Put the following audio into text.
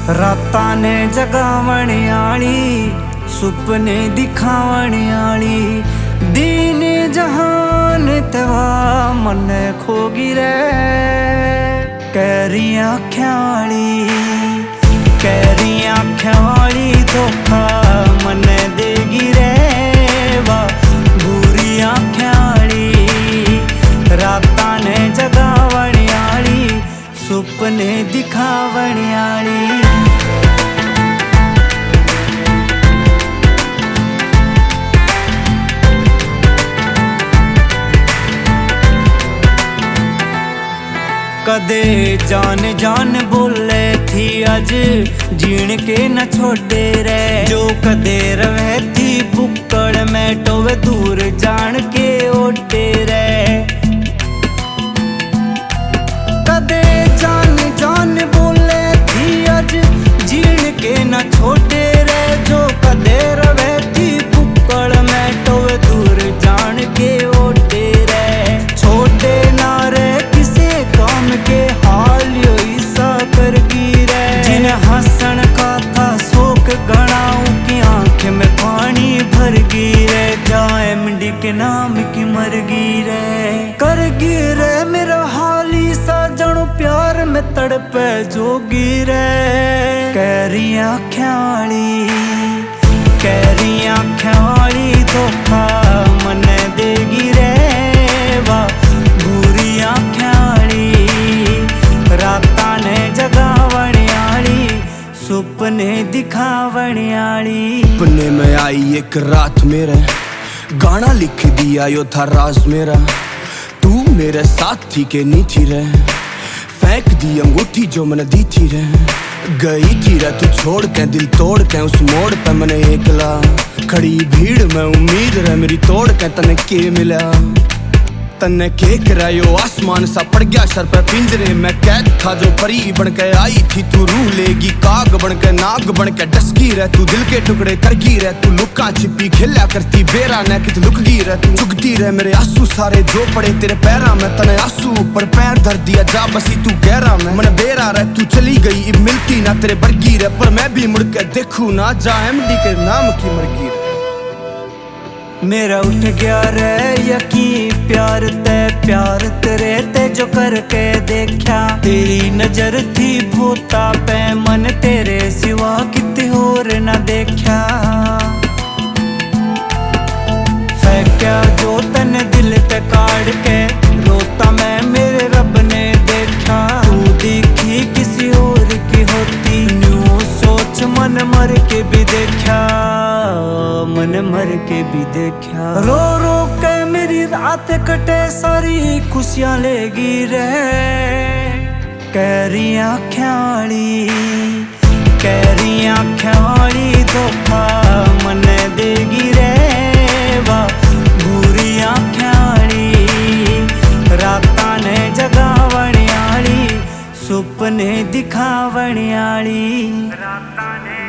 रातां ने जगावण आली, सुपने दिखावण आली, दीन जहान तेवा मन खोगी रे। कैरी आँख्यां वाली धोखा मन देगी रे वा, बुरी आँख्यां वाली रातां ने जगावण आली, सुपने दिखावण आली। कदे जान जान बोले थी अज जीण के न छोड़े रे, जो कदे रवे थी बुक्कड़ में टोवे दूर जान के ओटे रे। कदे जान जान बोले थी अज जीण के न छोड़े रे, जो कदे रवे थी बुक्कड़ में टोवे दूर जान के ओटे रे। छोटे ना रे किसे काम के हाल ईसा कर गिरे, जिन हसन का था शोक गणाऊं की आंख में पानी भर गिरे। क्या एमडी के नाम की मर गिरे, कर गिरे मेरा हाली सा जणो प्यार में तड़पे जो गिरे। कैरी आँख्यां वाली धोखा मन देगी रे वा, बुरी आँख्यां वाली रातां ने जगावण आली, सुपने दिखावण आली। सपने में आई एक रात मेरे, गाना लिख दिया यो था राज मेरा। तू मेरे साथी के नी थी रे, फेंक दी अंगूठी जो मैंने दी थी रे। गई थी रे तू छोड़ के दिल तोड़ के, उस मोड़ पे मैंने एकला खड़ी भीड़ में उम्मीद रे मेरी तोड़ के। तने के मिला तन्ने के करायो, आसमान सा पड़ गया सर पे पिंजरे में कैद था जो परी बन के आई थी। तू रूह लेगी काग बन के, नाग बन के डसकी रह तू, दिल के टुकड़े करगी रह तू। लुका छिपी खेला करती बेरा न कित लुकगी रह तू, चुगती रह मेरे आंसू सारे जो पड़े तेरे पैरा में। तने आंसू ऊपर पैर धर दिया जा बसी तू गहरा में, मन बेरा रह तू चली गई अब मिलती ना तेरे बरगी रह। पर मैं भी मुड़ के देखू ना जा एमडी के नाम की मरगी रह। मेरा उठ गया रे यकीन प्यार तेरे ते जो करके देखा। तेरी नजर थी भूता पे मन तेरे सिवा किते होर न देखा। फेंका जो तन दिल पे काट के, रोता मैं मेरे रब ने देखा। तू दिखी किसी और की होती, न्यू सोच मन मर के भी देखा, मन मर के भी देखा। रो रो के मेरी रात कटे सारी खुशियां लेगी रे। कैरी आँख्यां वाली धोखा मन देगी रे वा, बुरी आँख्यां वाली रातां ने जगावण आली, सुपने दिखावण आली।